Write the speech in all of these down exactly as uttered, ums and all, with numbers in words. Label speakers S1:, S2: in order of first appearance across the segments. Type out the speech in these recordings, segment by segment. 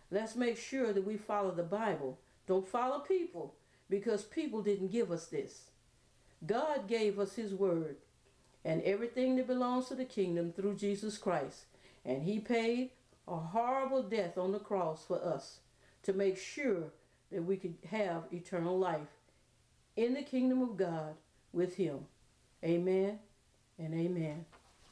S1: Let's make sure that we follow the Bible. Don't follow people, because people didn't give us this. God gave us his word and everything that belongs to the kingdom through Jesus Christ. And he paid a horrible death on the cross for us to make sure that we could have eternal life in the kingdom of God with him. Amen and amen.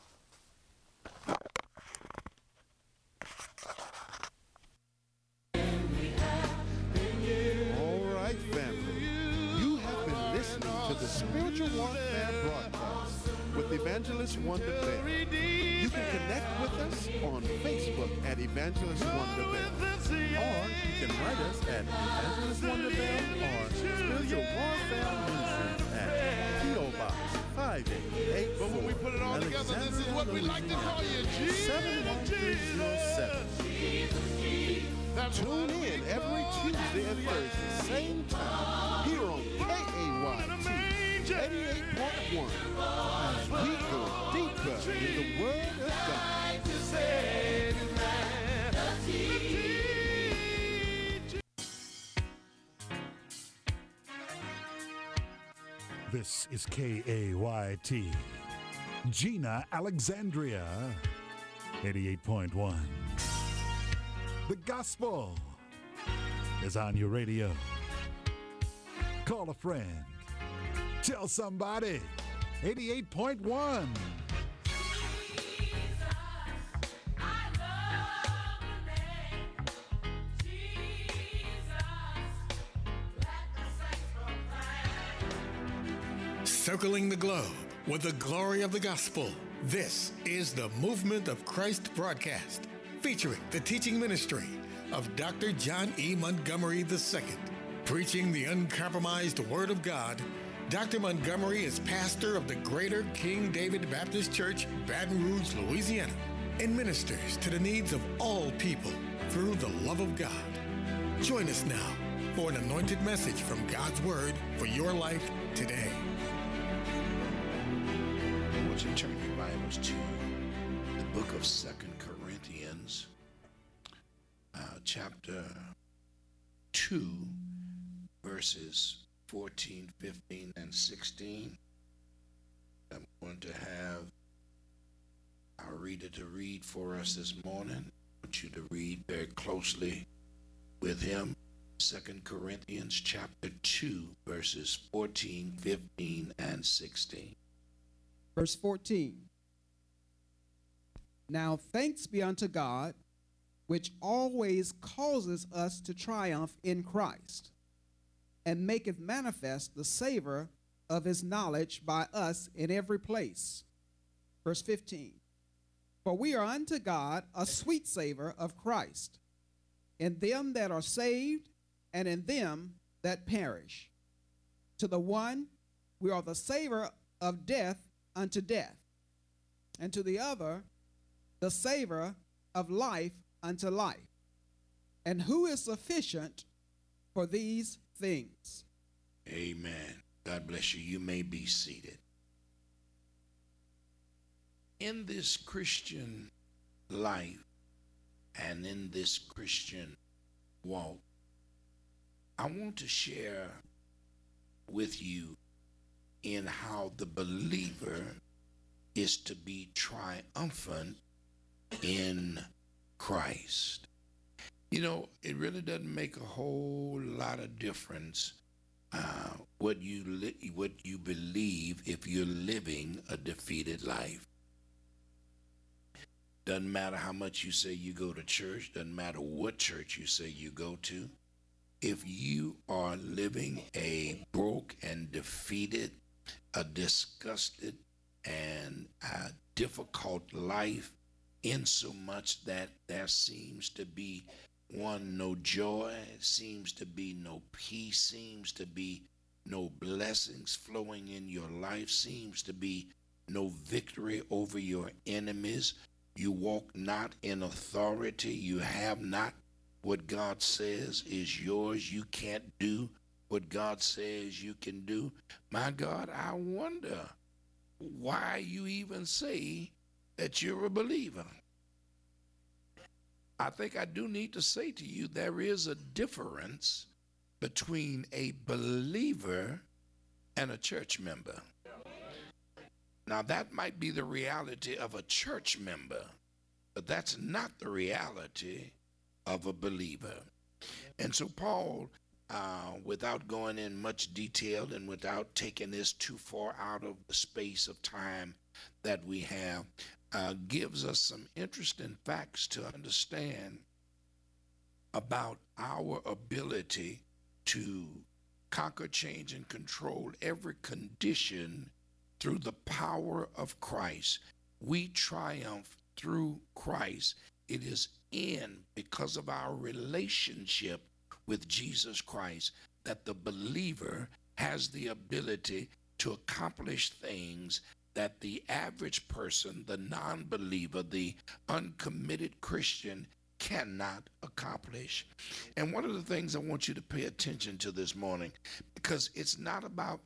S2: All right, family. You have been listening to the Spiritual Warfare Broadcast with Evangelist Wonder Bell. You can connect with us on Facebook at Evangelist Wonder Bell. Or you can write us at Evangelist Wonder Bell or Spiritual Warfare Ministries at P O. Box five eight eight four.
S3: But when we put it all together, this is what we like to call you, Jesus.
S2: seven one three zero seven. Tune in every Tuesday and Thursday, same time, here on K A Y T eighty-eight point one, as we go deeper in the Word of God.
S4: This is K A Y T, Gina Alexandria, eighty-eight point one. The gospel is on your radio. Call a friend. Tell somebody. eighty-eight point one.
S5: Circling the globe with the glory of the gospel. This is the Movement of Christ broadcast, featuring the teaching ministry of Doctor John E. Montgomery the Second. Preaching the uncompromised Word of God, Doctor Montgomery is pastor of the Greater King David Baptist Church, Baton Rouge, Louisiana, and ministers to the needs of all people through the love of God. Join us now for an anointed message from God's Word for your life today.
S6: I want you to turn your Bibles to the book of Second Corinthians, uh, chapter two, verses fourteen, fifteen, and sixteen. I'm going to have our reader to read for us this morning. I want you to read very closely with him. Second Corinthians chapter two, verses fourteen, fifteen, and sixteen.
S7: Verse fourteen. Now thanks be unto God, which always causes us to triumph in Christ, and maketh manifest the savor of his knowledge by us in every place. Verse fifteen. For we are unto God a sweet savor of Christ, in them that are saved, and in them that perish. To the one we are the savor of death unto death, and to the other the savor of life unto life. And who is sufficient for these things?
S6: Amen. God bless you. You may be seated. In this Christian life and in this Christian walk, I want to share with you in how the believer is to be triumphant in Christ. You know, it really doesn't make a whole lot of difference uh, what you li- what you believe if you're living a defeated life. Doesn't matter how much you say you go to church, doesn't matter what church you say you go to. If you are living a broke and defeated, a disgusted and a difficult life, in so much that there seems to be one, no joy, seems to be no peace, seems to be no blessings flowing in your life, seems to be no victory over your enemies. You walk not in authority. You have not what God says is yours. You can't do what God says you can do. My God, I wonder why you even say that you're a believer. I think I do need to say to you there is a difference between a believer and a church member. Now, that might be the reality of a church member, but that's not the reality of a believer. And so Paul, uh, without going in much detail and without taking this too far out of the space of time that we have, uh, gives us some interesting facts to understand about our ability to conquer, change, and control every condition through the power of Christ. We triumph through Christ. It is in because of our relationship with Jesus Christ that the believer has the ability to accomplish things that the average person, the non-believer, the uncommitted Christian cannot accomplish. And one of the things I want you to pay attention to this morning, because it's not about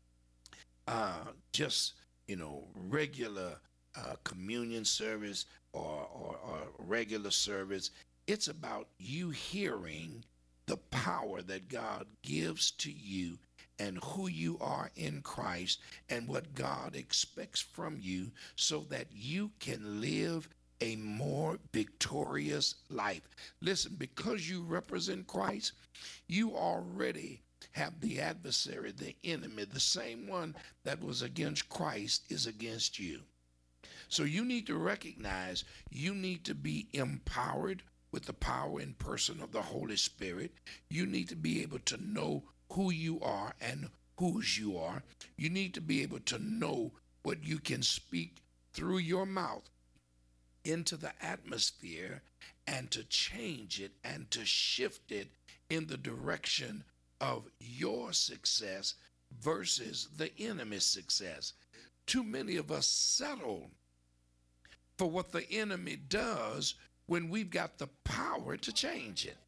S6: uh, just, you know, regular uh, communion service or, or, or regular service. It's about you hearing the power that God gives to you and who you are in Christ and what God expects from you so that you can live a more victorious life. Listen, because you represent Christ, you already have the adversary, the enemy, the same one that was against Christ is against you. So you need to recognize you need to be empowered with the power and person of the Holy Spirit. You need to be able to know who you are and whose you are. You need to be able to know what you can speak through your mouth into the atmosphere and to change it and to shift it in the direction of your success versus the enemy's success. Too many of us settle for what the enemy does when we've got the power to change it.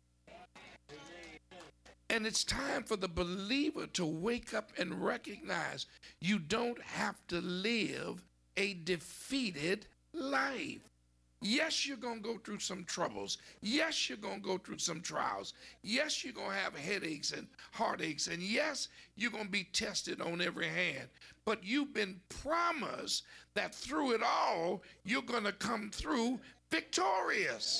S6: And it's time for the believer to wake up and recognize you don't have to live a defeated life. Yes, you're going to go through some troubles. Yes, you're going to go through some trials. Yes, you're going to have headaches and heartaches. And yes, you're going to be tested on every hand. But you've been promised that through it all, you're going to come through victorious.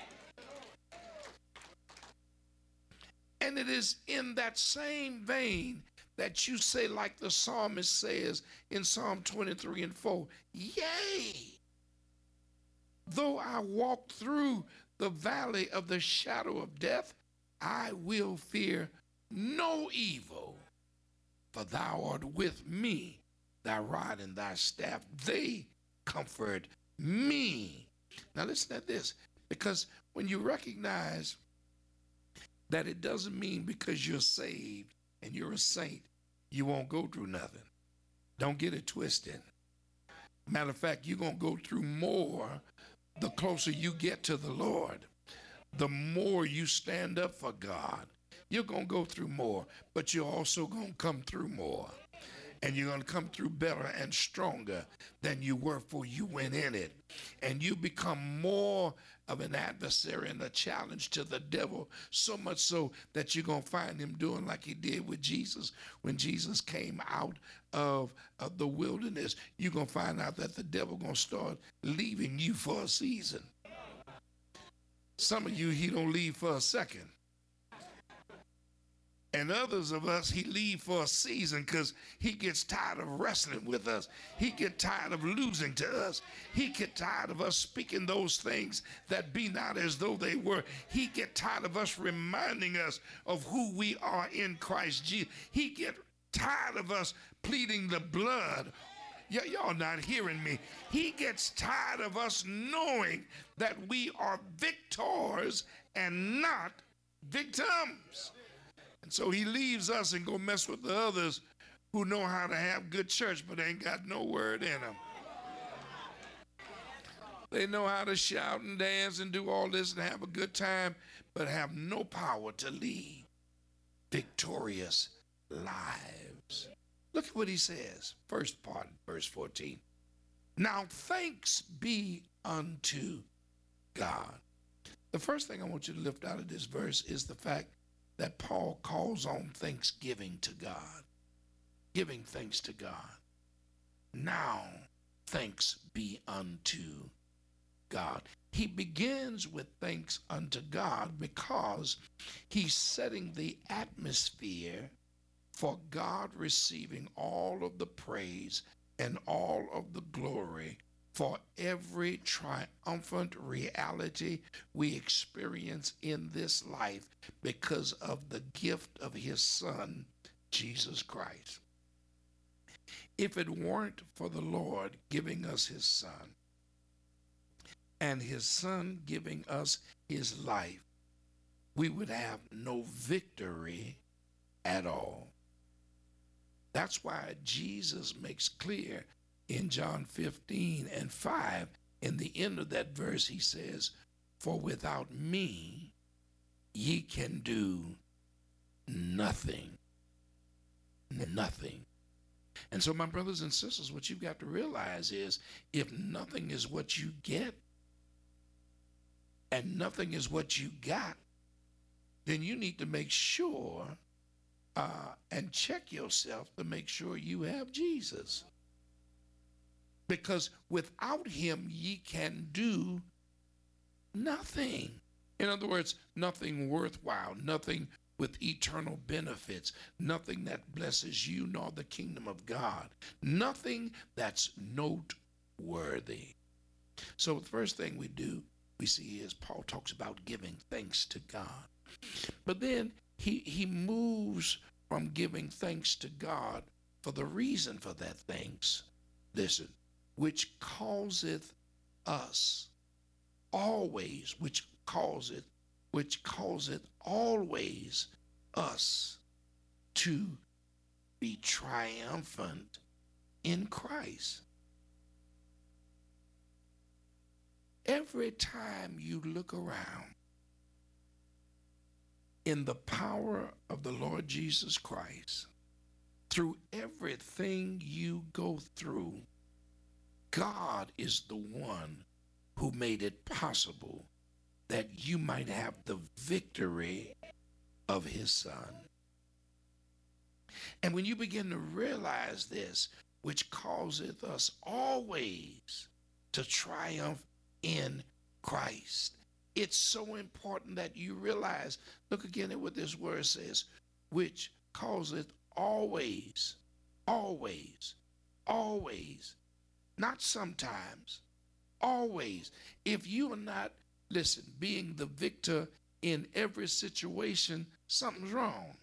S6: And it is in that same vein that you say, like the psalmist says in Psalm twenty-three and four, yea, though I walk through the valley of the shadow of death, I will fear no evil, for thou art with me, thy rod and thy staff, they comfort me. Now listen to this, because when you recognize that it doesn't mean because you're saved and you're a saint, you won't go through nothing. Don't get it twisted. Matter of fact, you're going to go through more the closer you get to the Lord. The more you stand up for God, you're going to go through more, but you're also going to come through more. And you're going to come through better and stronger than you were before you went in it. And you become more of an adversary and a challenge to the devil, so much so that you're going to find him doing like he did with Jesus when Jesus came out of, of the wilderness. You're going to find out that the devil going to start leaving you for a season. Some of you, he don't leave for a second. And others of us, he leave for a season because he gets tired of wrestling with us. He get tired of losing to us. He get tired of us speaking those things that be not as though they were. He get tired of us reminding us of who we are in Christ Jesus. He get tired of us pleading the blood. Y- y'all not hearing me. He gets tired of us knowing that we are victors and not victims. And so he leaves us and go mess with the others who know how to have good church but ain't got no word in them. They know how to shout and dance and do all this and have a good time, but have no power to lead victorious lives. Look at what he says. First part, verse fourteen. Now thanks be unto God. The first thing I want you to lift out of this verse is the fact that Paul calls on thanksgiving to God, giving thanks to God. Now, thanks be unto God. He begins with thanks unto God because he's setting the atmosphere for God receiving all of the praise and all of the glory for every triumphant reality we experience in this life because of the gift of his Son, Jesus Christ. If it weren't for the Lord giving us his Son, and his Son giving us his life, we would have no victory at all. That's why Jesus makes clear in John fifteen and five, in the end of that verse, he says, "For without me, ye can do nothing." Nothing. And so, my brothers and sisters, what you've got to realize is if nothing is what you get and nothing is what you got, then you need to make sure uh, and check yourself to make sure you have Jesus. Because without him, ye can do nothing. In other words, nothing worthwhile, nothing with eternal benefits, nothing that blesses you nor the kingdom of God, nothing that's noteworthy. So the first thing we do, we see is Paul talks about giving thanks to God. But then he, he moves from giving thanks to God for the reason for that thanks. Listen, which causeth us always, which causeth, which causeth always us to be triumphant in Christ. Every time you look around in the power of the Lord Jesus Christ, through everything you go through, God is the one who made it possible that you might have the victory of his Son. And when you begin to realize this, which causeth us always to triumph in Christ, it's so important that you realize, look again at what this word says, which causeth always, always, always, not sometimes, always. If you are not, listen, being the victor in every situation, something's wrong.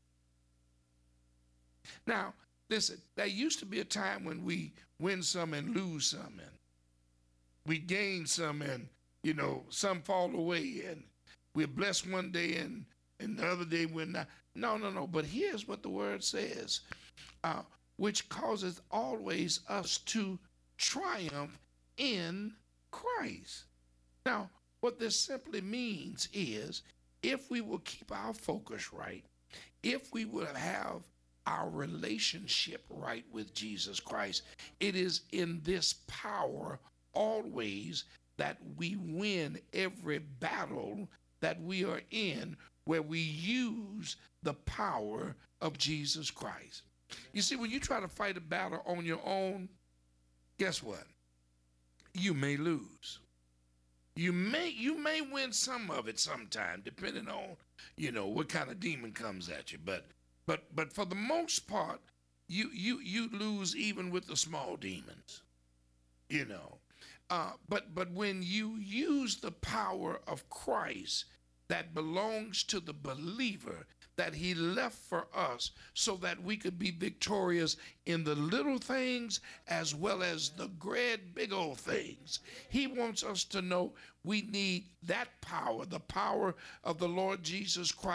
S6: Now, listen, there used to be a time when we win some and lose some, and we gain some and, you know, some fall away, and we're blessed one day and, and the other day we're not. No, no, no. But here's what the word says, uh, which causes always us to triumph in Christ. Now, what this simply means is if we will keep our focus right, if we will have our relationship right with Jesus Christ, it is in this power always that we win every battle that we are in, where we use the power of Jesus Christ. You see, when you try to fight a battle on your own, guess what? You may lose. You may you may win some of it sometime, depending on, you know, what kind of demon comes at you. But but but for the most part, you you you lose even with the small demons. You know. Uh, but but when you use the power of Christ that belongs to the believer, that he left for us so that we could be victorious in the little things as well as the great big old things. He wants us to know we need that power, the power of the Lord Jesus Christ,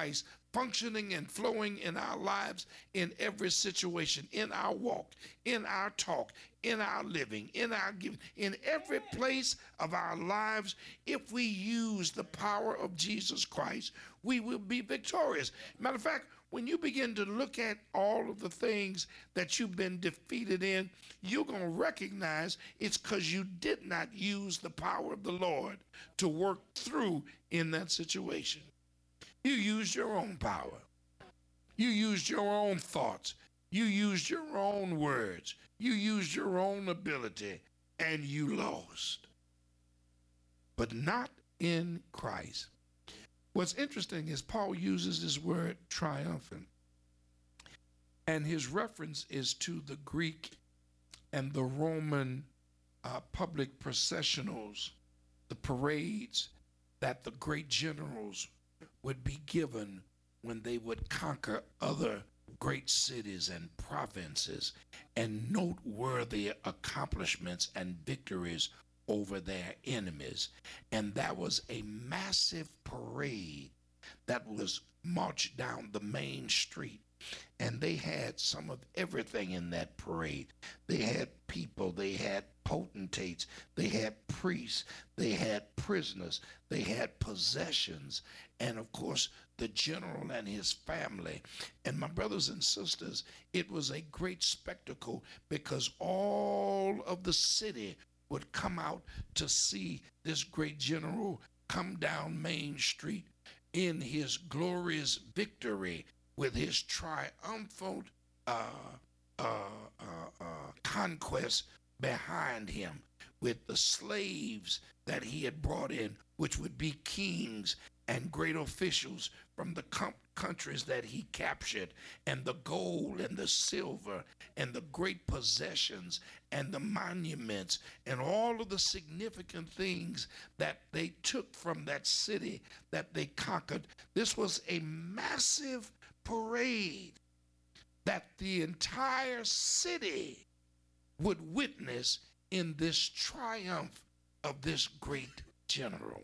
S6: functioning and flowing in our lives in every situation, in our walk, in our talk, in our living, in our giving, in every place of our lives. If we use the power of Jesus Christ, we will be victorious. Matter of fact, when you begin to look at all of the things that you've been defeated in, you're going to recognize it's because you did not use the power of the Lord to work through in that situation. You used your own power. You used your own thoughts. You used your own words. You used your own ability, and you lost. But not in Christ. What's interesting is Paul uses this word triumphant, and his reference is to the Greek and the Roman uh, public processionals, the parades that the great generals would be given when they would conquer other great cities and provinces, and noteworthy accomplishments and victories over their enemies. And that was a massive parade that was marched down the main street. And they had some of everything in that parade. They had people, they had potentates, they had priests, they had prisoners, they had possessions, and of course the general and his family. And my brothers and sisters, it was a great spectacle because all of the city would come out to see this great general come down Main Street in his glorious victory with his triumphant uh, uh, uh, uh, conquest behind him, with the slaves that he had brought in, which would be kings and great officials from the com- countries that he captured, and the gold and the silver and the great possessions and the monuments and all of the significant things that they took from that city that they conquered. This was a massive parade that the entire city would witness in this triumph of this great general.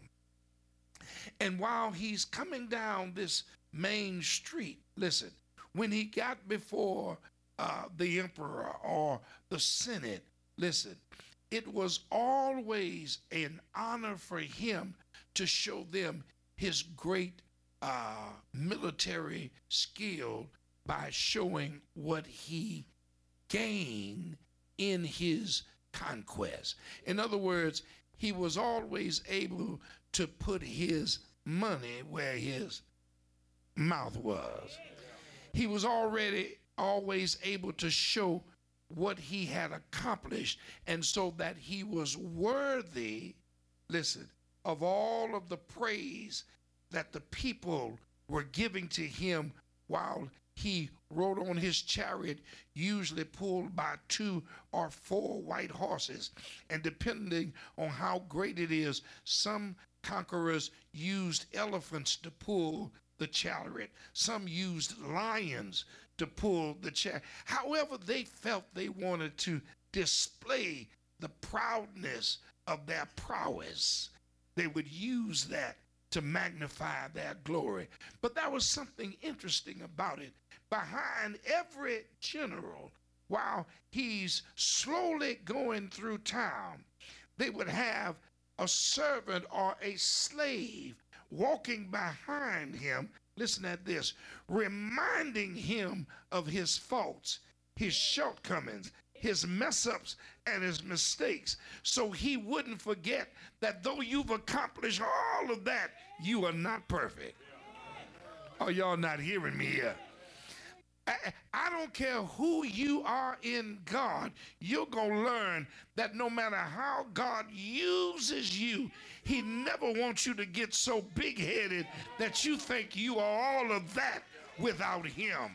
S6: And while he's coming down this main street, listen, when he got before uh, the emperor or the senate, listen, it was always an honor for him to show them his great uh, military skill by showing what he gained in his conquest. In other words, he was always able to put his money where his mouth was. He was already always able to show what he had accomplished, and so that he was worthy, listen, of all of the praise that the people were giving to him while he rode on his chariot, usually pulled by two or four white horses. And depending on how great it is, some conquerors used elephants to pull the chariot. Some used lions to pull the chariot. However they felt they wanted to display the proudness of their prowess, they would use that to magnify their glory. But there was something interesting about it. Behind every general, while he's slowly going through town, they would have a servant or a slave walking behind him, listen at this, reminding him of his faults, his shortcomings, his mess ups, and his mistakes, so he wouldn't forget that though you've accomplished all of that, you are not perfect. Oh, y'all not hearing me here. I, I don't care who you are in God, you're going to learn that no matter how God uses you, he never wants you to get so big-headed that you think you are all of that without him.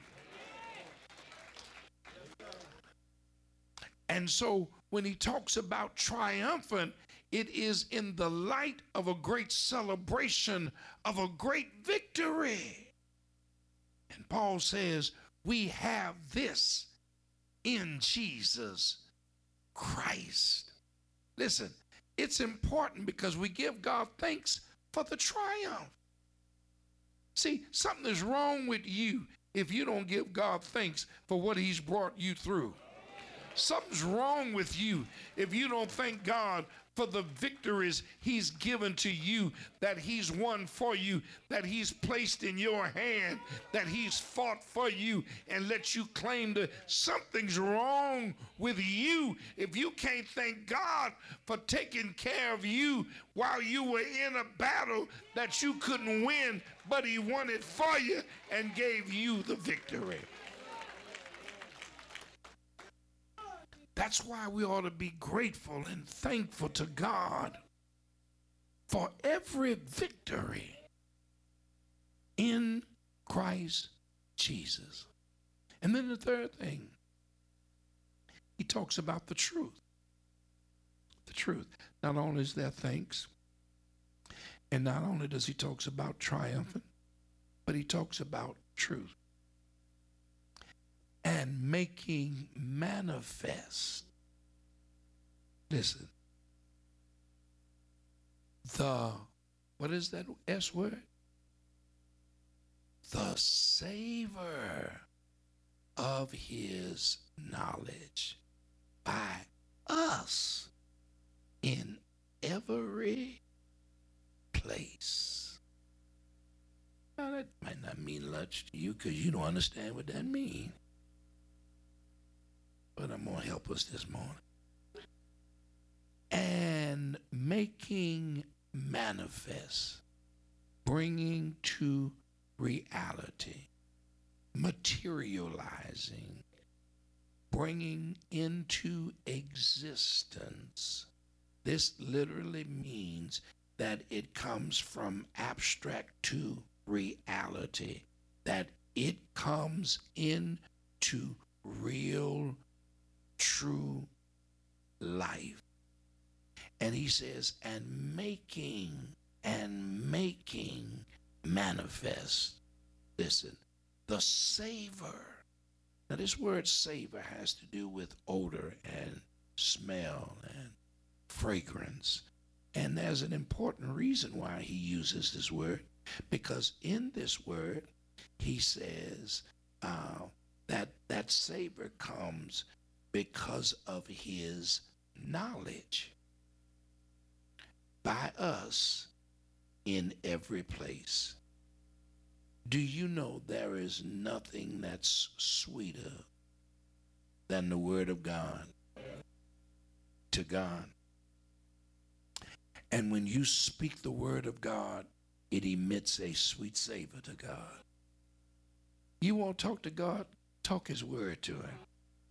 S6: And so when he talks about triumphant, it is in the light of a great celebration of a great victory. And Paul says, we have this in Jesus Christ. Listen, it's important because we give God thanks for the triumph. See, something is wrong with you if you don't give God thanks for what he's brought you through. Something's wrong with you if you don't thank God for the victories he's given to you, that he's won for you, that he's placed in your hand, that he's fought for you and let you claim to. Something's wrong with you if you can't thank God for taking care of you while you were in a battle that you couldn't win, but he won it for you and gave you the victory. That's why we ought to be grateful and thankful to God for every victory in Christ Jesus. And then the third thing, he talks about the truth. The truth. Not only is there thanks, and not only does he talks about triumphant, but he talks about truth. And making manifest, listen, the, what is that S word? The savor of his knowledge by us in every place. Now that might not mean much to you because you don't understand what that means. But I'm going to help us this morning. And making manifest, bringing to reality, materializing, bringing into existence. This literally means that it comes from abstract to reality, that it comes into real true life. And he says, and making and making manifest, listen, the savor. Now this word savor has to do with odor and smell and fragrance. And there's an important reason why he uses this word, because in this word, he says uh, that that savor comes because of his knowledge by us in every place. Do you know there is nothing that's sweeter than the word of God to God? And when you speak the word of God, it emits a sweet savor to God. You won't talk to God, talk his word to him.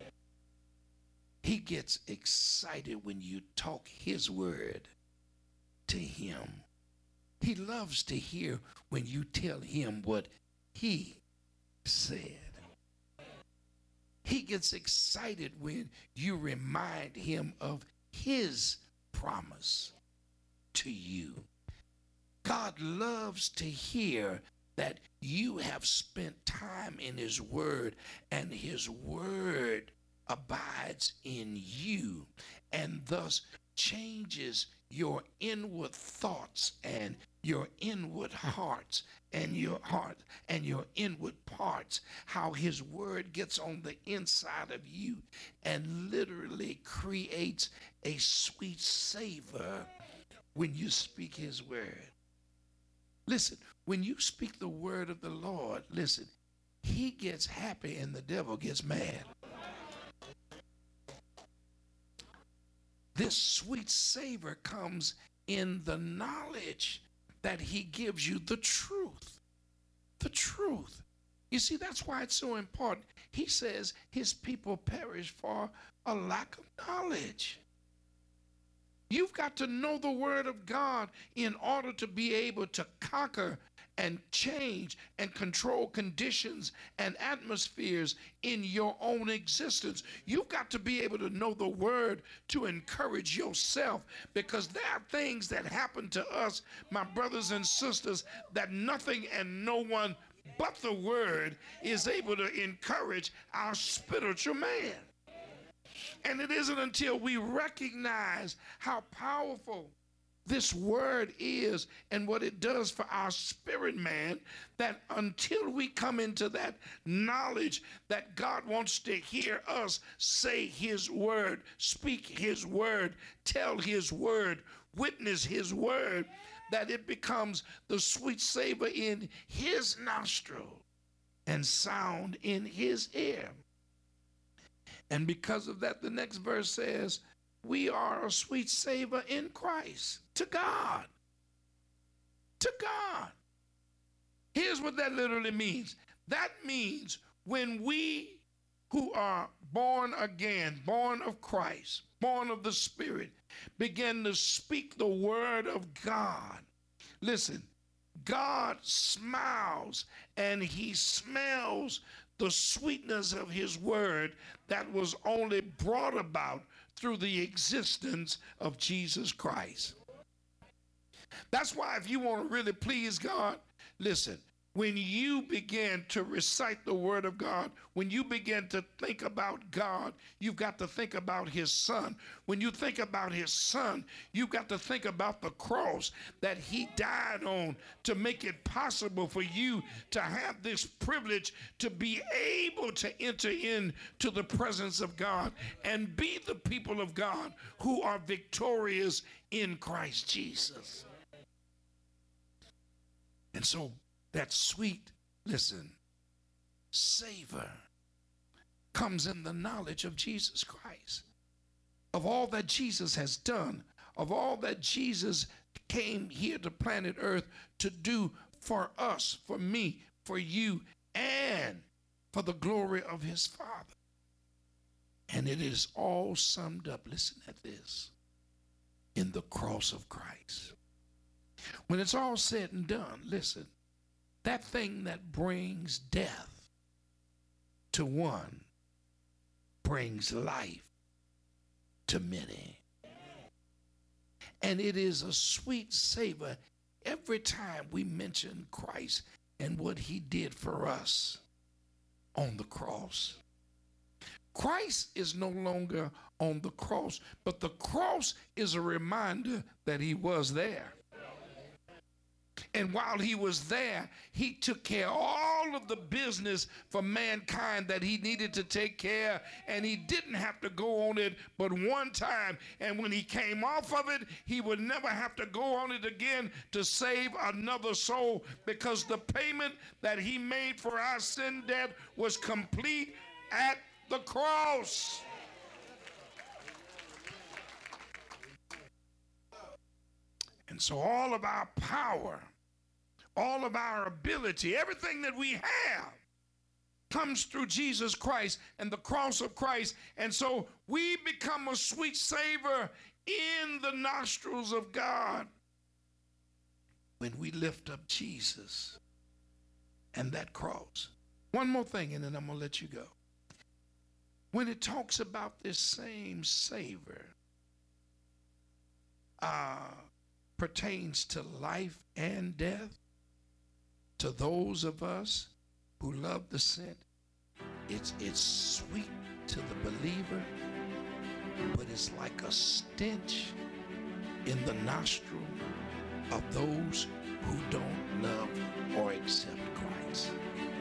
S6: He gets excited when you talk his word to him. He loves to hear when you tell him what he said. He gets excited when you remind him of his promise to you. God loves to hear that you have spent time in his word, and his word abides in you, and thus changes your inward thoughts and your inward hearts and your heart and your inward parts, how his word gets on the inside of you and literally creates a sweet savor when you speak his word. Listen, when you speak the word of the Lord, listen, he gets happy and the devil gets mad. This sweet savor comes in the knowledge that he gives you the truth. The truth. You see, that's why it's so important. He says his people perish for a lack of knowledge. You've got to know the word of God in order to be able to conquer and change and control conditions and atmospheres in your own existence. You've got to be able to know the word to encourage yourself, because there are things that happen to us, my brothers and sisters, that nothing and no one but the word is able to encourage our spiritual man. And it isn't until we recognize how powerful this word is and what it does for our spirit man, that until we come into that knowledge that God wants to hear us say his word, speak his word, tell his word, witness his word, that it becomes the sweet savor in his nostril and sound in his ear. And because of that, the next verse says, we are a sweet savor in Christ to God. To God. Here's what that literally means. That means when we who are born again, born of Christ, born of the Spirit, begin to speak the word of God. Listen, God smiles and he smells the sweetness of his word that was only brought about through the existence of Jesus Christ. That's why if you want to really please God, listen, when you begin to recite the word of God, when you begin to think about God, you've got to think about his son. When you think about his son, you've got to think about the cross that he died on to make it possible for you to have this privilege to be able to enter into the presence of God and be the people of God who are victorious in Christ Jesus. And so that sweet, listen, savor comes in the knowledge of Jesus Christ, of all that Jesus has done, of all that Jesus came here to planet Earth to do for us, for me, for you, and for the glory of his Father. And it is all summed up, listen at this, in the cross of Christ. When it's all said and done, listen, that thing that brings death to one brings life to many. And it is a sweet savor every time we mention Christ and what he did for us on the cross. Christ is no longer on the cross, but the cross is a reminder that he was there. And while he was there, he took care of all of the business for mankind that he needed to take care of, and he didn't have to go on it but one time. And when he came off of it, he would never have to go on it again to save another soul, because the payment that he made for our sin debt was complete at the cross. And so all of our power, all of our ability, everything that we have comes through Jesus Christ and the cross of Christ. And so we become a sweet savor in the nostrils of God when we lift up Jesus and that cross. One more thing, and then I'm going to let you go. When it talks about this same savor, uh, pertains to life and death, to those of us who love the scent, it's, it's sweet to the believer, but it's like a stench in the nostril of those who don't love or accept Christ.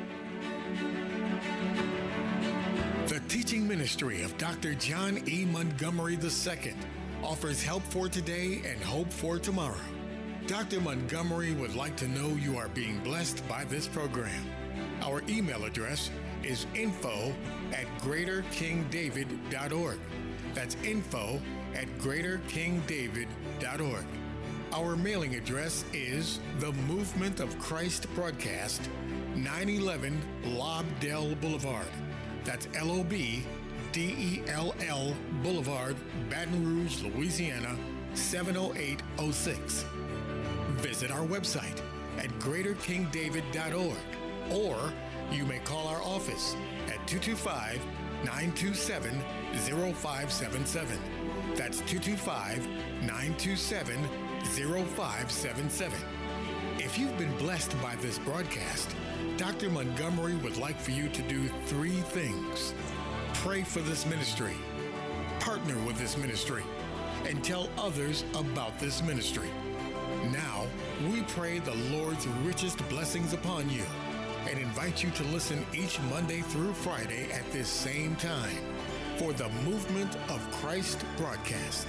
S5: The teaching ministry of Doctor John E. Montgomery the Second offers help for today and hope for tomorrow. Doctor Montgomery would like to know you are being blessed by this program. Our email address is info at greater king david dot org. That's info at greater king david dot org. Our mailing address is The Movement of Christ Broadcast, nine eleven Lobdell Boulevard. That's L O B D E L L Boulevard, Baton Rouge, Louisiana, seven oh eight oh six. Visit our website at greater king david dot org, or you may call our office at two two five, nine two seven, zero five seven seven. That's two two five, nine two seven, zero five seven seven. If you've been blessed by this broadcast, Doctor Montgomery would like for you to do three things. Pray for this ministry, partner with this ministry, and tell others about this ministry. Now, we pray the Lord's richest blessings upon you and invite you to listen each Monday through Friday at this same time for the Movement of Christ broadcast.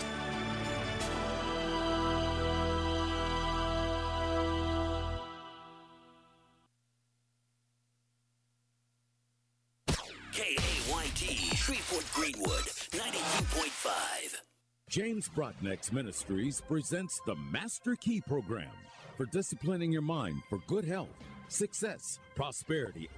S8: K A Y T, Shreveport Greenwood, ninety-two point five.
S9: James Brocknex Ministries presents the Master Key Program for disciplining your mind for good health, success, prosperity,